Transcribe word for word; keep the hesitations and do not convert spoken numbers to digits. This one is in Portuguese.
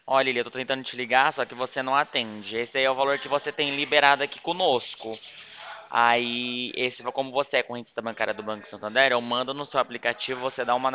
Olha, Lili, eu tô tentando te ligar, só que você não atende. Esse aí é o valor que você tem liberado aqui conosco. Aí, esse, como você é correntista bancária do Banco Santander, eu mando no seu aplicativo, você dá uma